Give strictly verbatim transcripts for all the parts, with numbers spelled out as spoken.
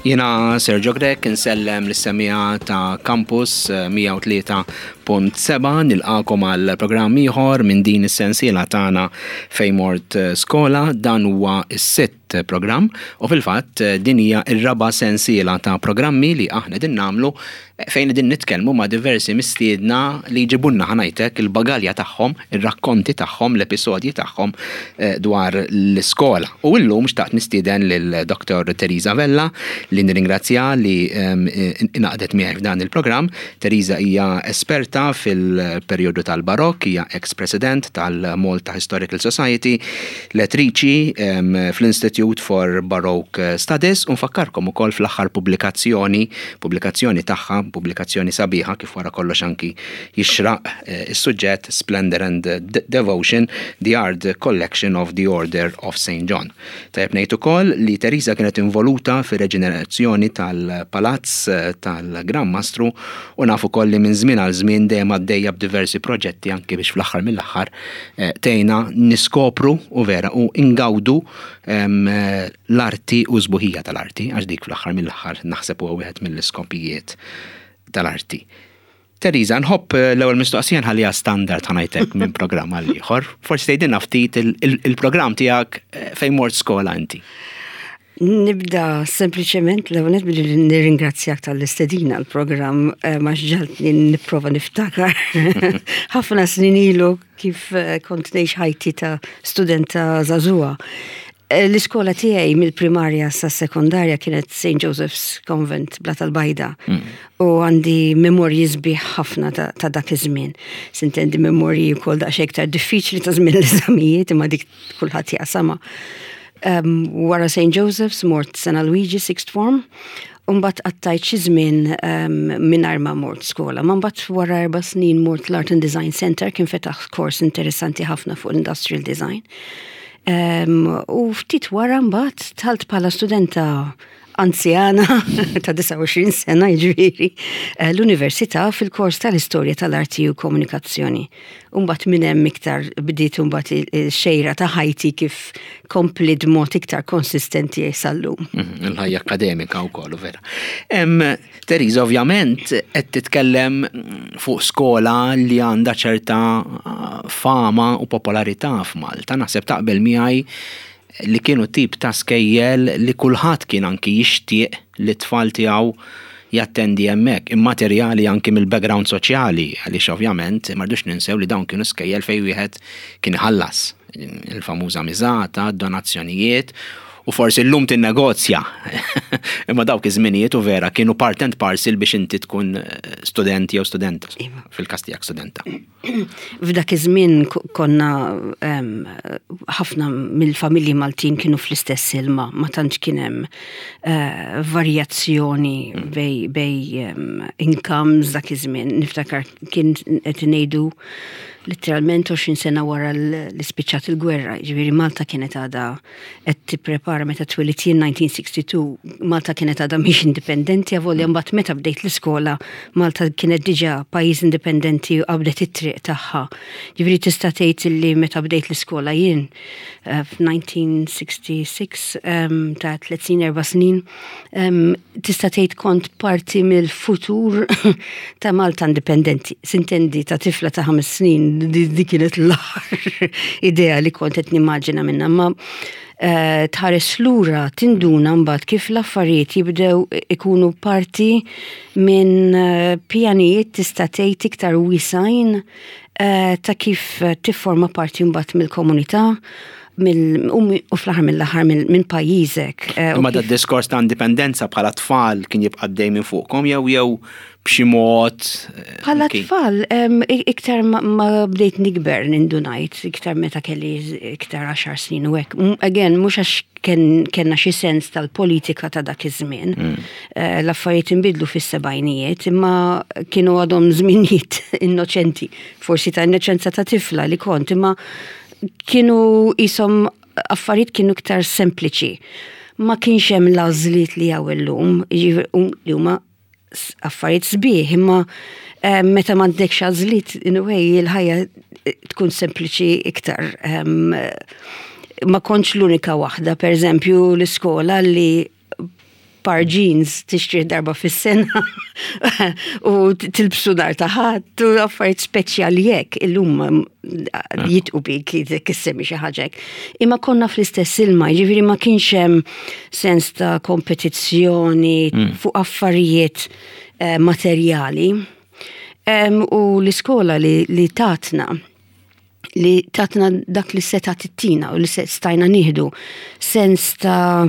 Jiena Sergio Grek insellem l-issemija ta' Campus mija u tlieta punt seba' nilqakom għal programm ieħor minn din is-sensiela tagħna fejn mort skola. Dan huwa s-sitt programm u fil-fatt din hija r-raba' sensiela ta' programmi li aħna din nagħmlu fejn din nitkellmu ma' diversi mistiedna li jġibunna ħanajtek il-bagalja tagħhom, ir-rakkonti tagħhom, l-episodji tagħhom dwar l-iskola. U llum xtaqt nistieden lil Doktor Teresa Vella li nirringrazzja li inaqdet miegħi f'dan il-programm. Teresa hija esperta fil-perjodu tal-Barokk, hija ex-president tal-Malta Historical Society, lettriċi fl-Institute for Baroque Studies u nfakkarkom ukoll fl-aħħar pubblikazzjoni, pubblikazzjoni tagħha, pubblikazzjoni sabiħa kif wara kollox anki jixraq is-suġġett Splendor and Devotion, the Art Collection of the Order of Saint John. Tajjeb ngħid ukoll li Teresa kienet involuta fir-reġenerazzjoni tal-Palazz tal-Gran Mastru u nafu ukoll li minn żmien għal żmien dejjem għaddejja b'diversi proġetti anke biex fl-aħħar mill-aħħar tgħinna niskopru u vera u ingawdu l-arti u żbuħija tal-arti għax dik fl-aħħar mill-aħħar naħseb huwa wieħed mill-iskopijiet tal-arti. Teresa, nħobb l-ewwel mistoqsija nħallija standard ħanajtek minn programm għal ieħor. Forsi tgħidilna ftit il-programm tiegħek fejn mort skola inti. Nibda sempliċement l-ewwel billi nirringrazzjak tal-istedina l-programm ma xġaltni nipprova niftakar ħafna snin ilu kif kont ngħix ħajti ta' studenta żagħżugħa. L-iskola tiegħi mill-primarja sa' sekondarja kienet Saint Joseph's Convent Bla tal-Bajda u għandi memorji sbieħ ħafna ta' dak iż-żmien. Sintendi memorji wkoll daqsxejn iktar diffiċli ta' żmien l-eżamijiet imma dik kulħadd jaqsamha. Um, wara Saint Joseph's mort Sena Luigi sixth form u mbagħad qattajt xi żmien um, mingħajr ma mort skola. Ma mbagħad wara erba' snin mort l-Art and Design Center kien fetaħ kors interessanti ħafna fuq industrial design. Um, u ftit wara mbagħad tħalt bħala studenta anzjana ta' disa' u għoxrin sena jiġifieri l-Università fil-kors tal-Istorja tal-Arti u Komunikazzjoni. U mbagħad minn hemm iktar bdiet mbagħad il-xejra ta' ħajti kif kompli b'mod iktar konsistenti sal-lum. Il-ħajja akademika wkoll vera. Teresa, ovvjament qed titkellem fuq skola li għandha ċerta fama u popolarità f'Malta. Naħseb taqbel miegħi li kienu tip ta' skejjel li kulħadd kien anki jixtieq li t-tfal tiegħu jattendi hemmhekk, immaterjali anki mill-background soċjali għaliex ovvjament m'għardux ninsew li dawn kienu skejjel fejn wieħed kien iħallas il-famuża miżata, donazzjonijiet u forsi llum tinnegozja. Imma dawk iż-żminijiet u vera kienu part and parcel biex inti tkun studenti jew studenta fil-każ tiegħek studenta. F'dak iż-żmien konna ħafna mill-familji Maltin kienu fl-istess ilma, ma tantx kien hemm varjazzjoni bej bej incomes dak iż-żmien. Niftakar kien qed ngħidu literalment għoxrin sena wara l-ispiċċat il-gwerra. Ġifieri Malta kienet għadha qed tipprepara meta twilit jien nineteen sixty-two, Malta kienet għadha mhix indipendenti avolja mbagħad meta bdejt l-iskola Malta kienet diġà pajjiż indipendenti u qabdet it-triq tagħha. Ġifieri tista' tgħid illi meta bdejt l-iskola jien f'nineteen sixty-six ta' tletin erba' snin tista' tgħid kont parti mill-futur ta' Malta indipendenti. Sintendi ta' tifla ta' ħames snin di kienet l-aħħar idea li kont qed nimmaġina minnha, ma tħares lura tinduna mbagħad kif l-affarijiet jibdew ikunu parti minn pjanijiet tista' tgħid iktar wisajn ta' kif tifforma parti mbagħad mill-komunità u fl-aħħar mill-aħħar minn pajjiżek. Imma da diskors ta' indipendenza bħala tfal kien jibqa' għaddej minn fuqkom jew jew b'xi mod. Bħala tfal iktar ma bdejt nikber nindunajt, iktar meta kelli iktar għaxar snin u hekk. Again, mhux għax kellna xi sens tal-politika ta' dak iż-żmien. L-affarijiet inbidlu fis-sebgħinijiet, imma kienu għadhom żminijiet innoċenti, forsi ta' innoċenza ta' tifla li kont, imma kienu isom affarijiet kienu iktar sempliċi. Ma kienx hemm l-għażliet li hawn illum, li huma affarijiet sbieħ, imma meta m'għandekx għażliet in a way il-ħajja tkun sempliċi iktar. Ma kontx l-unika waħda, pereżempju l-iskola li par jeans tixtri darba fis-sena u tilbsu dar taħat u affarijiet speċjali hekk illum jitqu bik kissemmi xi ħaġa. Imma konna fl-istess ilma, jiġifieri ma kienx hemm sens ta' kompetizzjoni fuq affarijiet materjali. U l-iskola li, li tatna li tatna dak li seta tittina u li stajna nieħdu sens ta'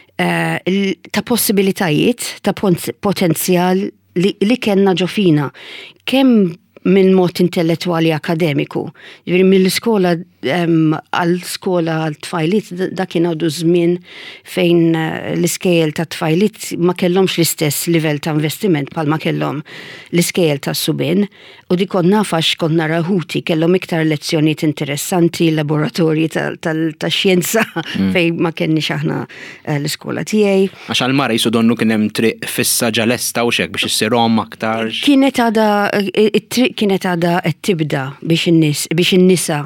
ta' possibilitajiet, ta' potenzjal li, li kellna ġofina. Kemm minn mod intellettuali akademiku. Ġifieri mill-iskola għal-skola għal-tfajlit dak kien għadu żmien fejn l-iskejjel ta' tfajlit ma kellhomx l-istess livell ta' investiment bħal ma kellhom l-iskejjel ta' subien u di kont nafax kont nara ħuti kellhom iktar lezzjonijiet interessanti, laboratorji tax-xjenza fejn ma kenniex aħna l-iskola tiegħi. Għax għall-mara jisu donnu kien hemm triq fissa ġalesta u xek biex issirhom aktar. Kienet għada it-triq kienet għada qed tibda biex in-nies biex in-nisa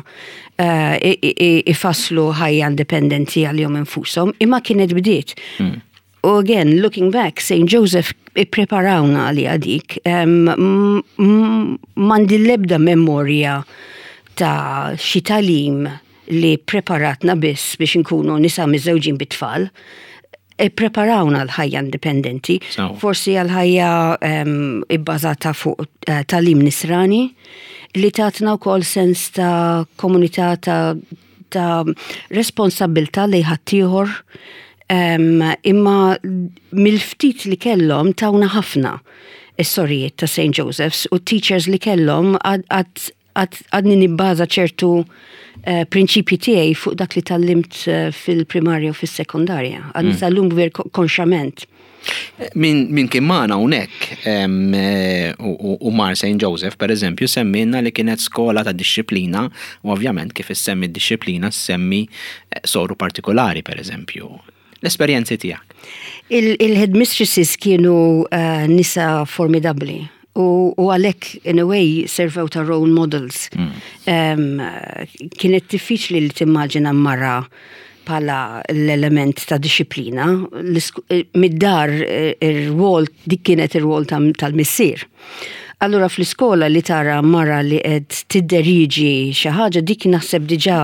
ifasslu ħajja indipendenti għal-jom infushom, imma kienet bdiet. U again, looking back, Saint Joseph ippreparawna għalija dik. M'għandi l-ebda memorja ta' xi talim li preparatna biss biex nkunu nisa miżewġin bit-tfal. Ippreparawna l-ħajja indipendenti, forsi għal-ħajja ibbażata fuq talim nisrani, li tatna wkoll sens ta' komunità ta' ta' responsabilta li ħaddieħor imma mill-ftit li kellhom tawna ħafna is-sorijiet ta' Saint Joseph's u teachers li kellhom għadni nibbaża ċertu prinċipji tiegħi fuq dak li tallimt fil-primarja u fis-sekondarja. Għadni tal-lum gver konxament. Min, min kien magħna hawnhekk u mar Saint Joseph pereżempju semmilna li kienet skola ta' disċiplina u ovvjament kif issemmi d-disċiplina semmi soru partikolari pereżempju. L-esperjenzi tiegħek. Il-headmistresses kienu nisa formidabbli. U għalek, in a way, servew ta' role models. Kienet diffiċli li timmaġina mara pala l-element ta' disciplina. Mid-dar, ir-rwol, dik kienet ir-rwol tal-missier. Allura fl-iskola li tara mara li qed tidderiġi xi ħaġa dik naħseb diġà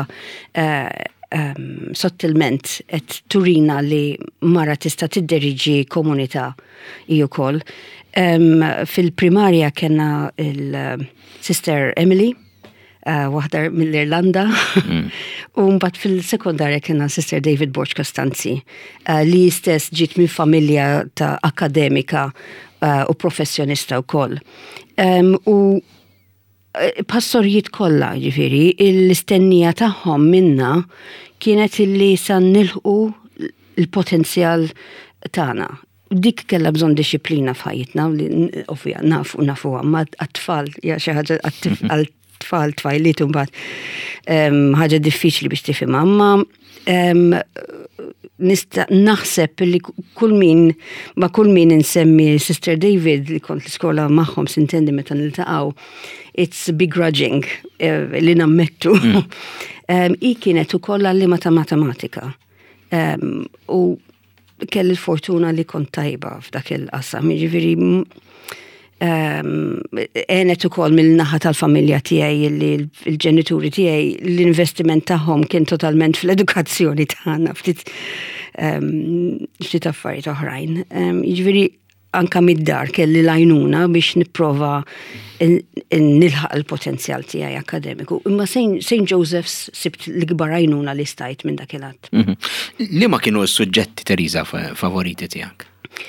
sottilment qed turina li mara tista' tidderiġi komunità hi wkoll. Fil-primarja kena il-Sister Emily, waħda mill-Irlanda, u mbagħad fil-sekondarja kena Sister David Borch Costanzi, li stess ġiet minn familja ta' akademika u professjonista wkoll. U passorijiet kollha ġifieri, l-istennija tagħhom minna kienet illi san nilħu l-potenzjal tagħna. Dik kella bżon disciplina f'ħajjitna, ovvja, nafu, nafu, ma għat-tfal, ja xi ħaġa għat-tfal, tfajliet mbagħad ħaġa diffiċli biex tifhimha, ma nista' naħseb li kull min ma kull min insemmi Sister David li kont l-iskola magħhom sintendi meta niltaqgħu, it's begrudging li nammettu. I kienet ukoll għallima ta' matematika. U kell il-fortuna li kont tajba f'dak il-qasam, jiġifieri għenet ukoll mill-naħa tal-familja tiegħi li l-ġenituri tiegħi l-investiment tagħhom kien totalment fl-edukazzjoni tagħna ftit ftit affarijiet oħrajn. Jiġifieri anka mid-dar kelli lajnuna biex nipprova nilħaq il-potenzjal tiegħi akademiku. Imma Saint Joseph's sibt l-ikbar għajnuna li stajt minn dak il-għadd. Li ma kienu s-suġġetti Teresa favoriti tiegħek?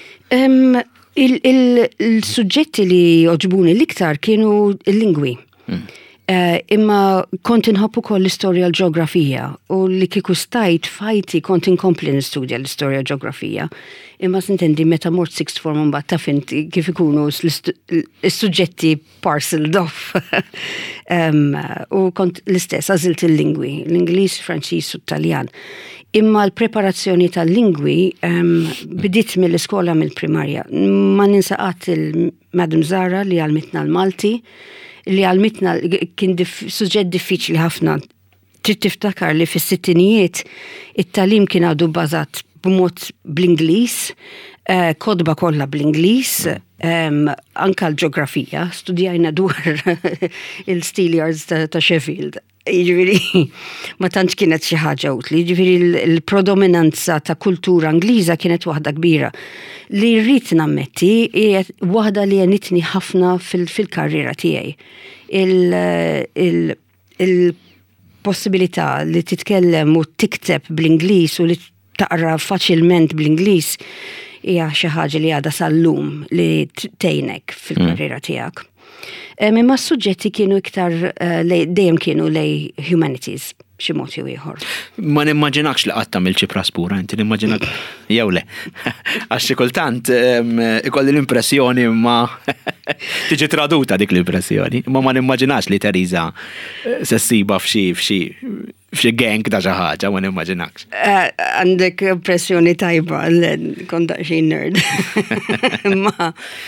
Il-suġġetti li oġbuni l-iktar kienu l-lingwi. Imma kont inħobb ukoll l-istorja l-ġeografija u li kieku stajt fajti kont inkompli nistudja l-istorja l-ġeografija. Imma sintendi meta mort sixth form mbagħad taf inti kif ikunu s-suġġetti parceled off. U kont l-istess għażilt il-lingwi, l-Ingliż, Franċiż u Taljan. Imma l-preparazzjoni tal-lingwi bidiet mill-iskola mill-primarja. Ma ninsaqat il-Madam Zara li għalmitna l-Malti, li għalmitna kien suġġett diffiċli ħafna. Trid tiftakar li fis-sittinijiet it-talim kien għadu bbażat b'mod bl-Ingliż, kodba kollha bl-Ingliż, anka l-ġeografija, studjajna dwar il-Steelyards ta' Sheffield. Jiġifieri ma tantx kienet xi ħaġa utli, jiġifieri l-predominanza ta' kultura Ingliża kienet waħda kbira. Li rrid nammetti hija waħda li għenitni ħafna fil-karriera tiegħi. Il-possibilità li titkellem u tikteb bl-Ingliż u li taqra faċilment bl-Ingliż hija xi ħaġa li għadha sal-lum li tgħinek fil-karriera tiegħek. Imma s-suġġetti kienu iktar dejjem kienu lej humanities b'xi mod jew ieħor. Ma nimmaġinakx li qatt tagħmel xi praspura, inti nimmaġinak jew le. Għax xi kultant ikolli l-impressjoni ma tiġi traduta dik l-impressjoni, imma ma nimmaġinax li Teresa se ssiba f'xi f'xi f'xi gang ta' xi ħaġa, ma nimmaġinakx. Għandek impressjoni tajba kont daqsxejn nerd. Ma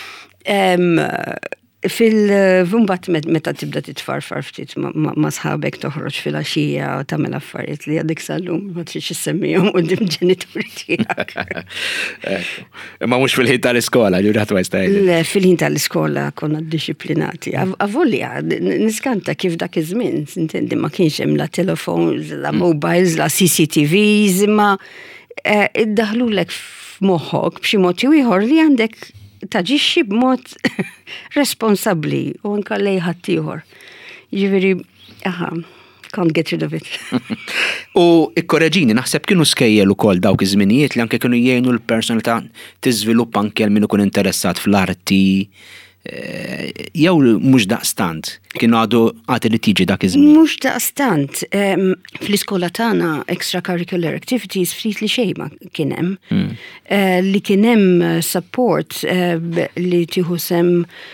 fil-vumbat meta tibda titfarfar ftit ma sħabek toħroġ fil-għaxija u tagħmel affarijiet li għadek sal-lum ma tridx issemmihom quddiem ġenituri tiegħek. Imma mhux fil-ħin tal-iskola, ġuri ħadd ma jistajli. Le, fil-ħin tal-iskola konna ddixxiplinati. Avolja, niskanta kif dak iż-żmien, intendi ma kienx hemm la telefons, la mobiles, la C C T Vs, imma iddaħlulek f'moħħok b'xi mod ieħor li għandek taġixxi b'mod responsabbli u anke lejn ħadd ieħor. Jiġifieri, aha, can't get rid of it. U ikkoreġini, naħseb kienu skejjel ukoll dawk iż-żminijiet li anke kienu jgħinu l-personalità tiżviluppa anke min ikun interessat fl-arti jew mhux daqstant kienu għadu għati li tiġi dak iż-żmien. Mhux daqstant. Fl-iskola tagħna extracurricular activities ftit li xejn ma kien hemm. Li kien hemm support li tieħu sem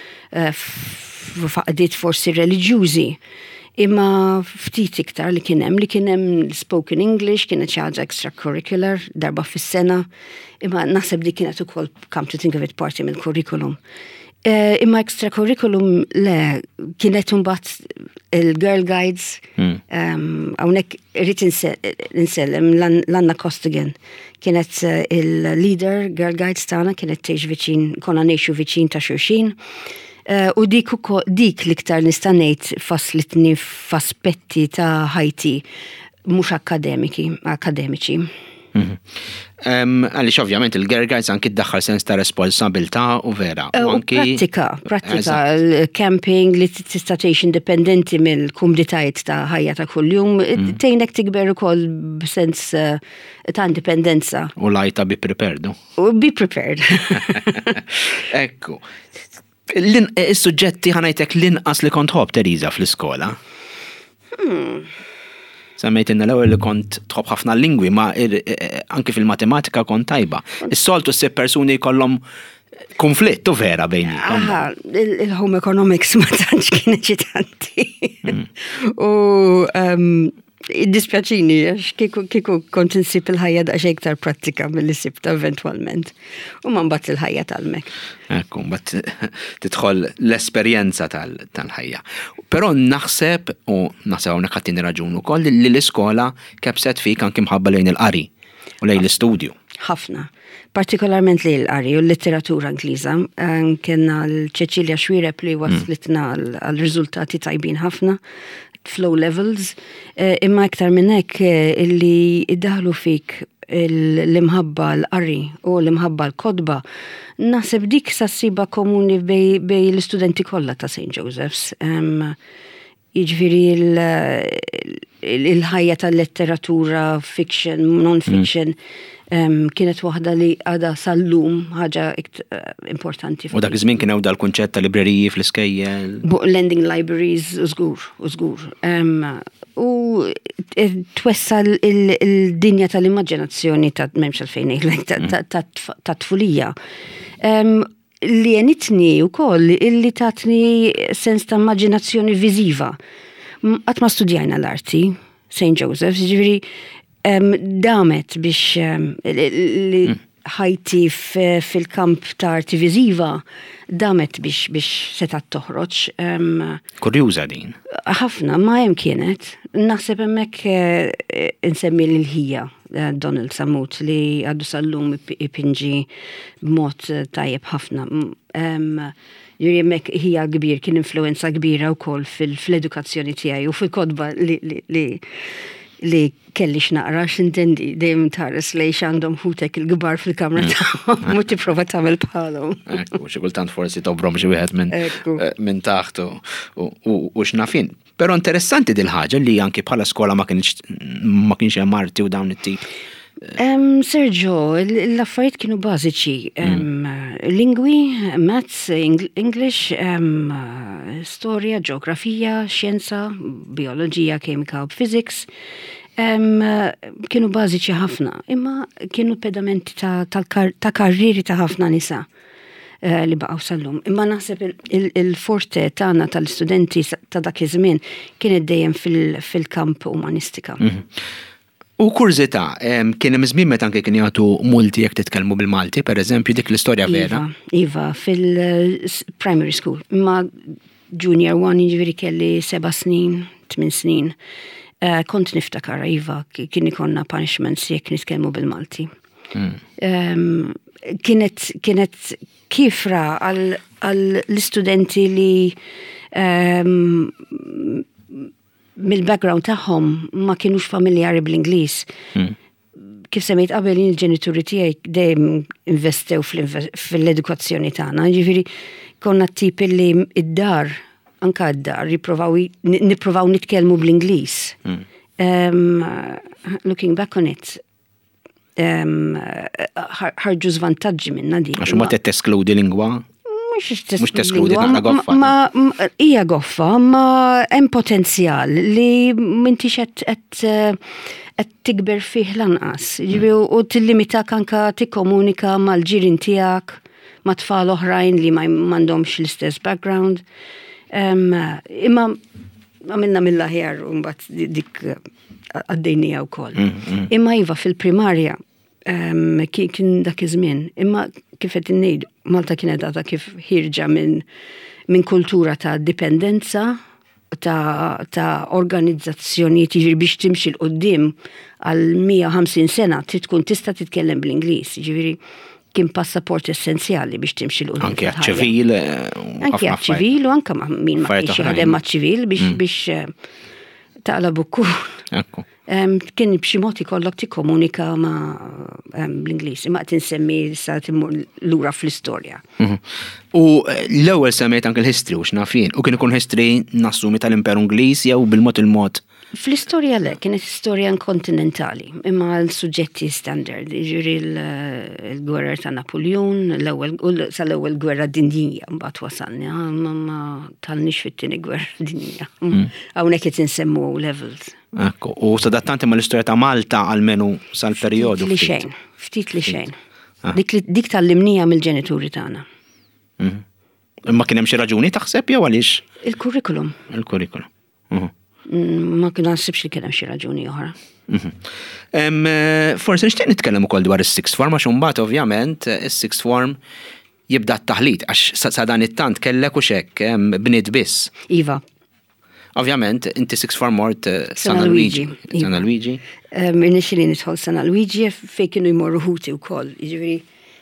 faqdiet forsi reliġjużi. Imma ftit iktar li kien hemm li kien hemm spoken English, kienet xi ħaġa extracurricular darba fis-sena, imma naħseb li kienet ukoll come to think of it parti mill-curriculum. Uh, imma extracurriculum le, kienet mbagħad il-Girl Guides, hawnhekk irrid insellem l-Anna Costigan. Kienet il-leader Girl Guides tagħna, kienet tgħix viċin, konna ngħixu viċin ta' xulxin. U dik dik l-iktar nista' ngħid faslitni f'aspetti ta' ħajti mhux akademiki, akademiċi. Għalix ovvjament il-Girl Guides anki d-daħħal sens ta' responsabilta u vera. Pratika, pratika, l-camping li tista' tgħix indipendenti mill-kumditajiet ta' ħajja ta' kuljum, tgħinek tikber ukoll b'sens ta' indipendenza. U lajta be prepared. Be prepared. Ekku. Is-suġġetti ħanajtek l-inqas li kont ħobb Teresa fl-iskola. Semmejtinna l-ewwel li kont tħobb ħafna lingwi, ma anke fil-matematika kont tajba. Is-soltu ssib persuni jkollhom konflitt u vera bejni. Aha, il-home economics ma tantx kienet ċitanti. U id-dispjaċini għax kieku kont insib il-ħajja daqsxejn iktar prattika milli sibta eventwalment. U ma mbagħad il-ħajja tal-mek. Ekku, mbagħad tidħol l-esperjenza tal-ħajja. Però naħseb u naħseb hawnhekk ħadd raġun ukoll li l-iskola kebset fik anke mħabba lejn il-qari u lejn l-istudju. Ħafna. Partikolarment lejn il-qari u l-litteratura Ingliża. Kienna l-Ċeċilja Xwireb li waslitna għal riżultati tajbin ħafna. Flow levels, imma iktar minn hekk illi iddaħlu fik l-imħabba l-qari u l-imħabba l-kodba, naħseb dik sassiba komuni bej l-istudenti kollha ta' Saint Joseph's. Jiġifieri il-ħajja tal-letteratura, fiction, non-fiction, kienet waħda li għada sal-lum ħaġa importanti. U dak iż-żmien kien hemm dal-kunċett ta' libreriji fl-iskejjel. Lending libraries u żgur, u żgur. U twessa l-dinja tal-immaġinazzjoni ta' m'hemmx għalfejn ngħidlek ta' tfulija. Li jenitni wkoll illi tatni sens ta' immaġinazzjoni viżiva. Qatt ma studjajna l-arti, Saint Joseph's, ġifieri damet biex li ħajti fil-kamp ta' arti viżiva damet biex biex setat toħroġ. Kurjuża din. Ħafna, ma hemm kienet. Naħseb hemmhekk insemmi l-ħija Donald Samut li għaddu sal-lum ipinġi b'mod tajjeb ħafna. Juri mek hija kbir, kien influenza kbira wkoll fil-edukazzjoni tiegħi u fil-kodba li li li kelli x'naqra x'intendi dejjem tares lej x'għandhom ħutek il-kbar fil-kamra tagħhom mhux tipprova tagħmel bħalhom. Ekku, xi kultant forsi tobrom xi wieħed minn minn taħt u x'nafin. Però interessanti dil ħaġa li anke bħala skola ma kienx ma kienx hemm arti u dawn it-tip. Sergio, l-affarijiet kienu bażiċi. Lingwi, maths, English, storja, ġeografija, xjenza, bioloġija, kimika u physics. Kienu bażiċi ħafna, imma kienu pedamenti ta' karriri ta' ħafna nisa li baqgħu sal-lum. Imma naħseb il-forte tagħna tal-studenti ta' dak iż-żmien kienet dejjem fil-kamp umanistika. U kurzita, kien hemm żmien meta anke kien jagħtu multi jekk titkellmu bil-Malti, pereżempju dik l-istorja vera. Iva, fil-primary school. Imma junior one jiġifieri kelli seba' snin, tmien snin. Kont niftakar iva kien ikonna punishments jekk nitkellmu bil-Malti. Kienet kienet kifra għall-istudenti li mill-background tagħhom ma kienux familjari bl-Ingliż. Kif semmejt qabel il-ġenituri tiegħi dejjem investew fil-edukazzjoni tagħna, jiġifieri konna t-tip li id-dar anka d-dar nippruvaw nitkellmu bl-Ingliż. Looking back on it, ħarġu żvantaġġi minna dik. Għax ma teskludi lingwa? Mux teskludi naqra goffa. Ma hija goffa, ma hemm potenzjal li m'intix qed tikber fih lanqas. U tillimitak anka tikkomunika mal-ġirien tiegħek, ma' tfal oħrajn li ma m'għandhomx l-istess background. Imma għamilna mill-aħjar u mbagħad dik għaddejnija wkoll. Imma iva fil-primarja kien dak iż-żmien, imma kif qed ngħidu Malta kienet għadha kif ħirġa minn min kultura ta' dipendenza, ta' ta' organizzazzjonijiet jiġri biex timxi l-qoddim għal mija u ħamsin sena trid tkun tista' titkellem bl-Ingliż, jiġifieri kien passaport essenzjali biex timxi l-qoddim. Anke għaċ-ċivil. Anke għaċ-ċivil u anke min ma kienx jaħdem maċ-ċivil biex biex taqla bukkun. Ekku. Kien b'xi mod ikollok tikkomunika ma' bl-Ingliż, imma qed insemmi sa timmur lura fl-istorja. U l-ewwel semmejt anke l-history u x'nafin, u kien ikun history nassumi tal-Imperu Ingliż jew bil-mod il-mod. Fl-istorja le, kienet istorja kontinentali, imma l-suġġetti standard, jiġri l-gwerra ta' Napoleon, sal-ewwel gwerra dinjija, mbagħad wasalna, ma talniex fit-tieni gwerra dinjija. Hawnhekk qed insemmu levels. Ekku, u sadattanti ma l-istorja ta' Malta għalmenu sal-perjodu. Ftit li xejn, ftit li xejn. Dik tal-limnija mill-ġenituri tagħna. Imma kien hemm xi raġuni taħseb jew għaliex? Il-kurrikulum. Il-kurrikulum. Ma kien naħsibx li kien hemm xi raġuni oħra. Forsi nixtieq nitkellem ukoll dwar is-sixth form għax imbagħad ovvjament is-sixth form jibda t-taħlit għax sa dan it-tant kellek u xekk bniet biss. Iva. Ovvjament, inti sixth form mort San Luigi. San Luigi. Irnexxieli nidħol San Luigi fejn kienu jmorru ħuti wkoll. Jiġifieri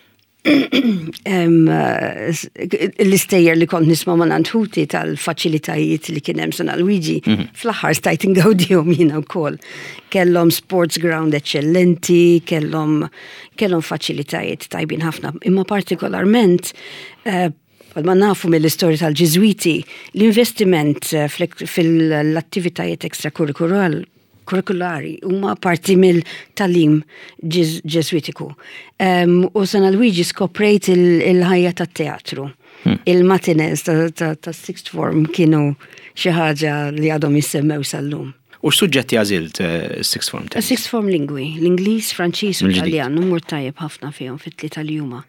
l-istejjer li kont nisma' ma' ħuti tal-faċilitajiet li kien hemm San Luigi fl-aħħar stajt ingawdihom jiena wkoll. Kellhom sports ground eċċellenti, kellhom kellhom faċilitajiet tajbin ħafna, imma partikolarment ma nafu mill-istorja tal-Ġiżwiti, l-investiment fil-attivitajiet ekstrakurrikulari kurrikulari huma parti mill-talim ġeżwitiku. U San Luigi skoprejt il-ħajja tat-teatru. Il-matinez ta' sixth form kienu xi ħaġa li għadhom jissemmew sal-lum. U x'suġġetti għażilt sixth form? Sixth form lingwi, l-Ingliż, Franċiż u Taljan, numur tajjeb ħafna fihom fit-tlieta li huma.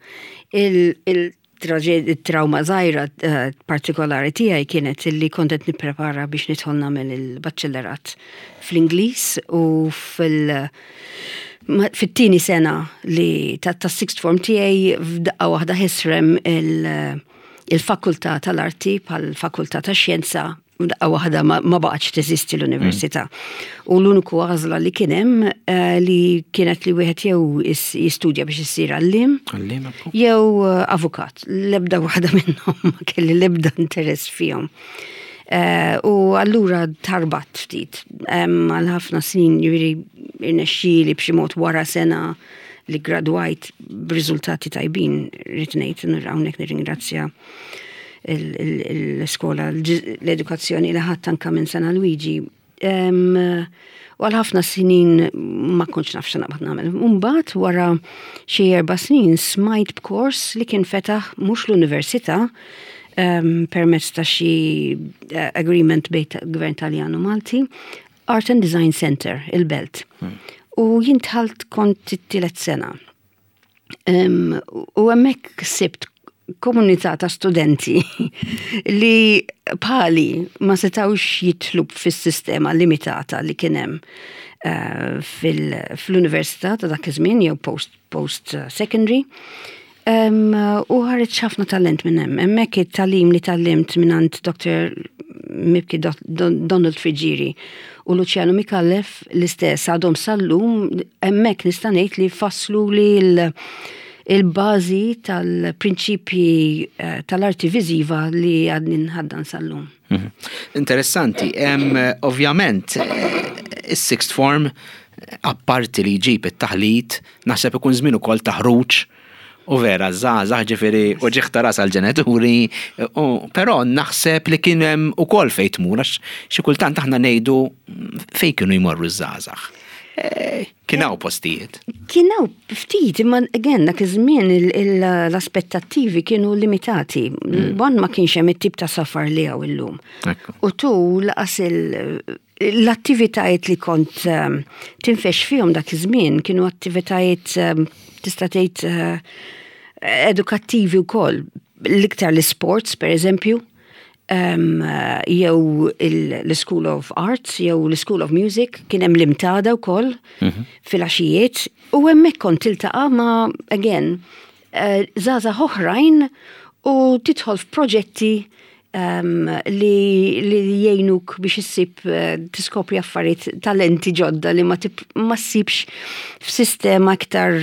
Il-trauma żgħira partikolari tiegħi kienet illi kont qed nipprepara biex nidħol nagħmel il-baċċellerat fl-Ingliż u fil- fit-tieni sena li tas-sixth form tiegħi f'daqqa waħda ħisrem il-fakultà tal-arti bħal fakultà tax-xjenza daqqa waħda ma baqgħetx teżisti l-università. U l-uniku għażla li kien hemm li kienet li wieħed jew jistudja biex issir għallim jew avukat. L-ebda waħda minnhom ma kelli l-ebda interess fihom. U allura tarbat ftit. Għal ħafna snin jiġri irnexxieli b'xi mod wara sena li gradwajt b'riżultati tajbin, rrid ngħid hawnhekk nirringrazzja l-iskola, l-edukazzjoni li ħadd anke minn Sena Luigi. U għal ħafna snin ma kontx naf x'naqbad nagħmel. Mbagħad wara xi erba' snin smajt b'kors li kien fetaħ mhux l-università permezz ta' xi agreement bejn Gvern Taljan u Malti, Art and Design Center, il-Belt. U jintħalt kont it-tielet sena. U hemmhekk sibt komunità ta' studenti li bħali ma setawx jitlu fis-sistema limitata li kien hemm fil-università ta' dak iż-żmien jew post post secondary. U ħareġ ħafna talent minn hemm. Hemmhekk it-tagħlim li tallimt mingħand Doktor Mibki Donald Friġiri u Luciano Mikallef l-istess għadhom sal-lum hemmhekk nista' ngħid li fasslu li il-bażi tal-prinċipji tal-arti viżiva li għadni nħaddan sal-lum. Interessanti. Ovvjament, is-sixth form apparti li jġib it-taħlit naħseb ikun żmien ukoll ta' ħruġ u vera, żgħażagħ ġifieri u ġieħ ras għall-ġenituri, però naħseb li kien hemm ukoll fejn tmur għax xi kultant aħna ngħidu fejn kienu jmorru ż-żgħażagħ. Kien hawn postijiet. Kien hawn ftit, imma again dak iż-żmien l-aspettattivi kienu limitati. Bon ma kienx hemm it-tip ta' safar li hawn illum. U tu laqas l-attivitajiet li kont tinfex fihom dak iż-żmien kienu attivitajiet tista' tgħid edukattivi wkoll. L-iktar l-sports, pereżempju, jew l-School of Arts, jew l-School of Music, kien hemm l-imtada wkoll fil-għaxijiet, u hemmhekk kont tiltaqa' ma' again żgħażagħ oħrajn u tidħol f'proġetti li jgħinuk biex issib tiskopri affarijiet talenti ġodda li ma ssibx f'sistema aktar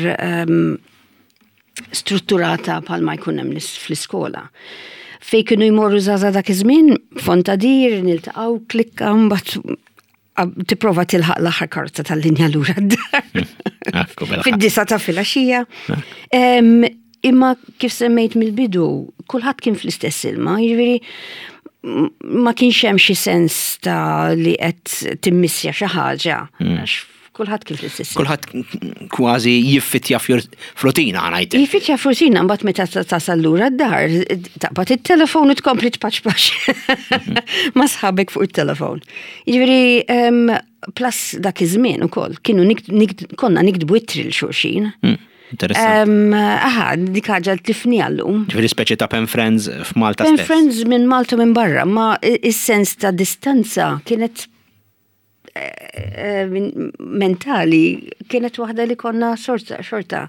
strutturata bħal ma jkun hemm fl-iskola. Fejn kienu jmorru żgħażagħ dak iż-żmien, fontadir, niltaqgħu klikka mbagħad tipprova tilħaq l-aħħar karozza tal-linja lura d-dar. Fid-disa ta' filgħaxija. Imma kif semmejt mill-bidu, kulħadd kien fl-istess ilma, jiġifieri ma kienx hemm xi sens ta' li qed timmissja xi ħaġa. Kulħadd kien fl-istess. Kulħadd kważi jiffitja f'rutina ngħid. Jiffitja f'rutina mbagħad meta tasal lura d-dar, taqbad it-telefon u tkompli tpaċpax ma' sħabek fuq it-telefon. Jiġifieri plus dak iż-żmien ukoll kienu konna nikdbu ittri l xulxin. Interessanti. Aha, dik ħaġa tifni għallum. Ġifieri speċi ta' pen friends f'Malta stess. Pen friends minn Malta minn barra, ma is-sens ta' distanza kienet mentali, kienet waħda li konna sorta xorta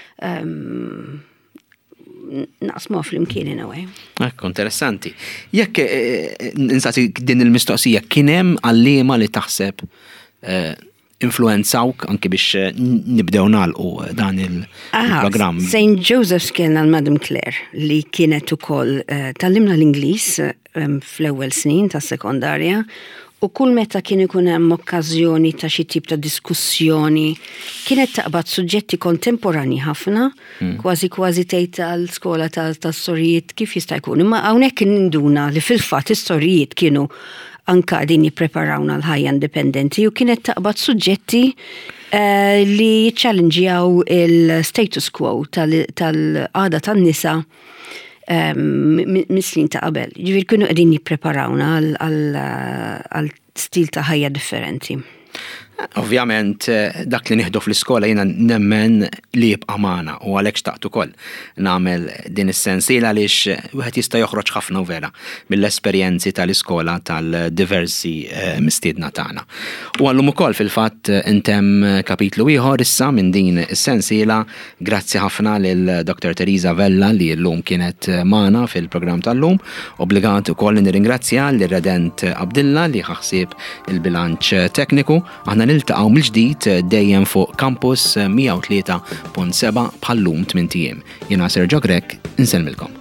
naqsmu fl-imkien in a way. Ekku, interessanti. Jekk insaqsi din il-mistoqsija kien hemm għalliema li taħseb influenzawk anke biex nibdew nagħlqu dan il-programm. Saint Joseph's kien għal-Madam Claire li kienet ukoll tallimna l-Ingliż fl-ewwel snin tas-sekondarja u kull meta kien ikun hemm okkażjoni ta' xi tip ta' diskussjoni kienet taqbad suġġetti kontemporani ħafna, kważi kważi tgħid tal-skola tas-storijiet kif jista' jkun. Imma hawnhekk ninduna li fil-fatt is-storijiet kienu anka din jippreparawna l-ħajja indipendenti u kienet taqbad suġġetti li jiċċallenġjaw il-status quo tal-għada tan-nisa mis-snin ta' qabel. Ġifieri kienu qegħdin jippreparawna għal stil ta' ħajja differenti. Ovvjament, dak li nieħdu fl-iskola jiena nemmen li jibqa' magħna u għalhekk xtaqt ukoll nagħmel din is-sensiela għaliex wieħed jista' joħroġ ħafna u vera mill-esperjenzi tal-iskola tal-diversi mistiedna tagħna. U għallum ukoll fil-fatt intemm kapitlu ieħor issa minn din is-sensiela, grazzi ħafna lil Doktor Teresa Vella li llum kienet magħna fil-programm tal-lum, obbligat ukoll nirringrazzja lir Redent Abdilla li ħaħsieb il-bilanċ tekniku. Aħna niltaqgħu mill-ġdid dejjem fuq Campus mija u tlieta punt seba' bħallum tmien tiem. Jiena Sergio Grek, insellmilkom.